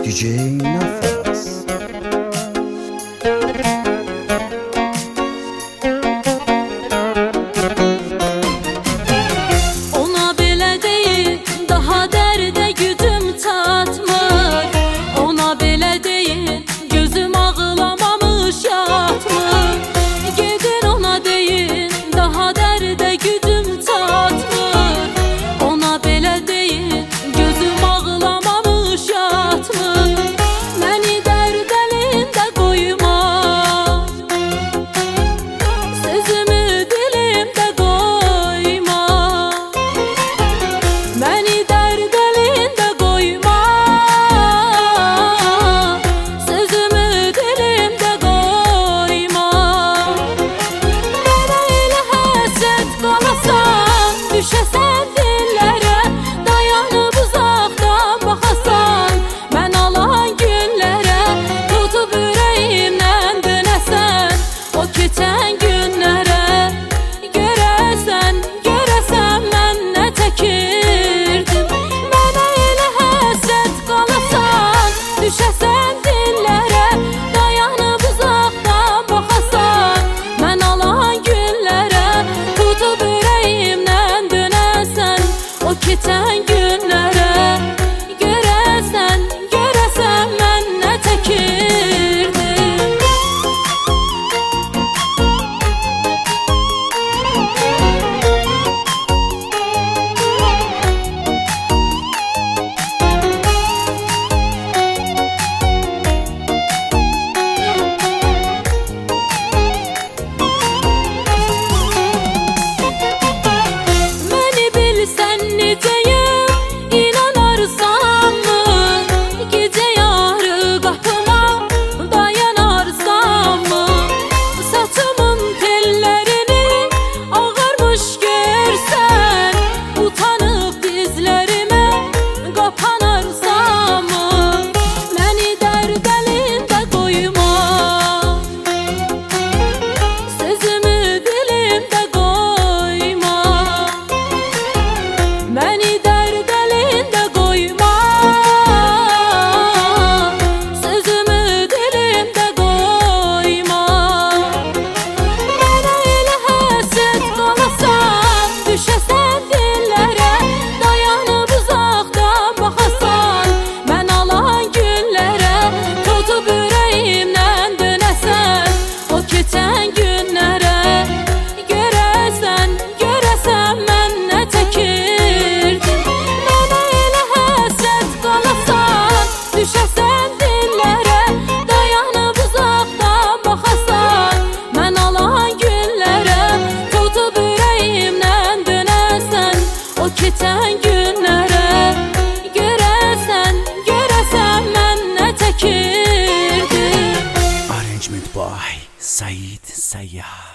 DJ Nafas. Ona belə deyil, daha dərdə gücüm çatmır. Ona belə deyil, gözüm ağlamamış yatmır. Gedin ona deyin, daha dərdə gücüm çatmır. Ona belə deyil, gözüm ağlamamış yatmır. Məni dərd əlində qoyma, sözümü dilimdə qoyma. Məni dərd əlində qoyma, sözümü dilimdə qoyma. Mənə elə həsrət qalasan, düşəsən dillərə, dayanıb uzaqdan baxasan, mən alan günlərə, tutub ürəyimdən dönəsən, o keçən günlərə. Görəsən, görəsən mən nə çəkirdim. Mənə elə həsrət qalasan, düşəsən dillərə, dayanıb uzaqdan baxasan, mən alan günlərə, tutub ürəyimdən dönəsən, o keçən günlərə. Görəsən, görəsən mən nə çəkirdim. Məni bilsən necəyəm, inanarsanmı? Gecə yarı qapıma dayanarsanmı? Saçımın tellərini ağarmış görsən, utanıb dizlərimə qapanarsanmı? Məni dərd əlində qoyma, sözümü dilimdə qoyma. Məni dərd əlində qoyma, sözümü dilimdə qoyma. Mənə elə həsrət qalasan, düşəsən dillərə, dayanıb uzaqdan baxasan, mən alan günlərə, tutub ürəyimdən dönəsən, o keçən günlərə. Görəsən, görəsən mən nə çəkirdim. Mənə elə həsrət qalasan, düşəsən dillərə, dayanıb uzaqdan baxasan, mən alan günlərə, tutub ürəyimdən dönəsən, o keçən günlərə. Görəsən, görəsən mən nə çəkirdim. Arrangement by Said Sayyah.